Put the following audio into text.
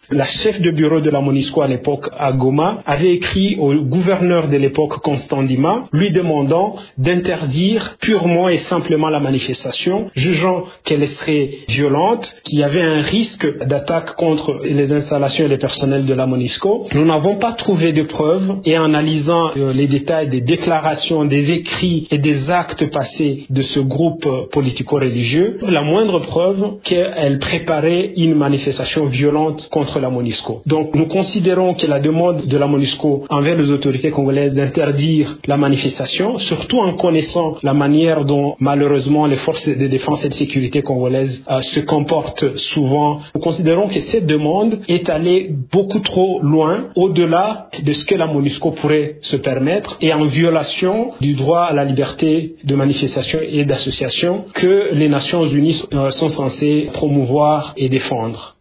la chef de bureau de la MONUSCO à l'époque à Goma avait écrit au gouverneur de l'époque Constant Ndima, lui demandant d'interdire purement et simplement la manifestation, jugeant qu'elle serait violente, qu'il y avait un risque d'attaque contre les installations et les personnels de la MONUSCO. Nous n'avons pas trouvé de preuves et en analysant les détails des déclarations, des écrits et des actes passés de ce groupe politico-religieux, la moindre preuve qu'elle préparait une manifestation violente contre la MONUSCO. Donc nous considérons que la demande de la MONUSCO envers les autorités congolaises d'interdire la manifestation, surtout en connaissant la manière dont malheureusement les forces de défense et de sécurité congolaises se comportent souvent, nous considérons que cette demande est allée beaucoup trop loin, au-delà de ce que la MONUSCO pourrait se permettre et en violation du droit à la liberté de manifestation et d'association que les Nations Unies sont censées promouvoir et défendre.